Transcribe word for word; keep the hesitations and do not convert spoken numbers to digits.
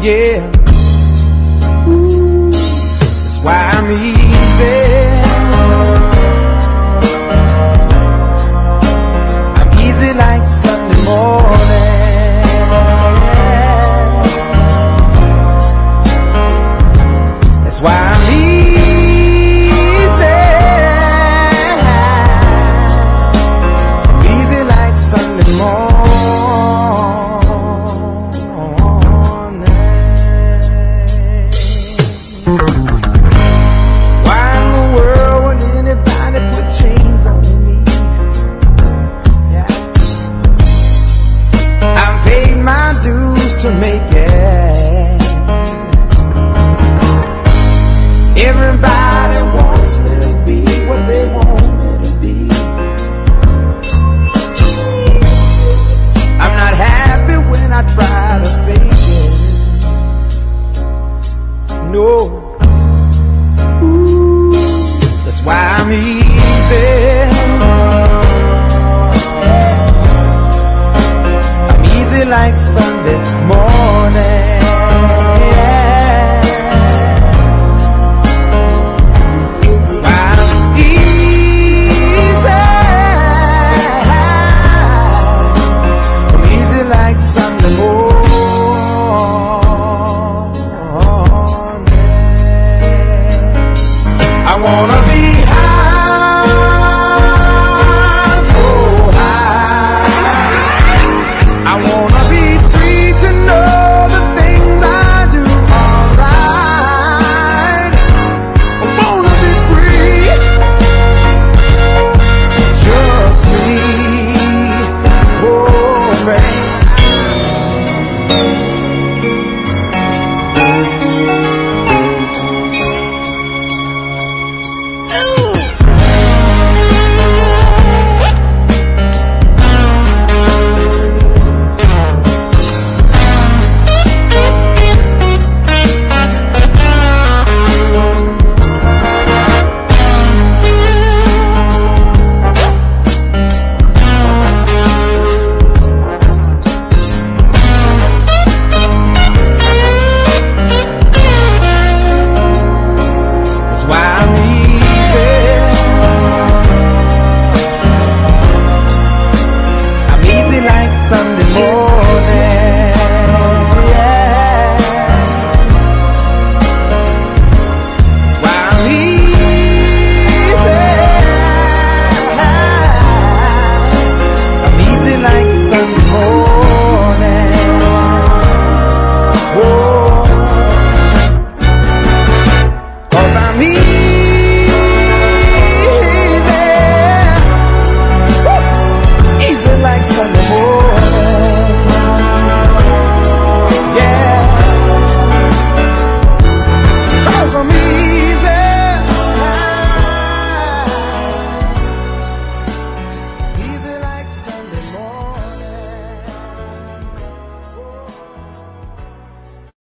yeah. Ooh, that's why I'm easy. I'm easy like Sunday morning. That's why I'm easy. I'm easy like Sunday morning. To make it, everybody wants me to be what they want me to be. I'm not happy when I try to fake it. No, ooh, that's why I'm easy. I'm easy like Sunday morning.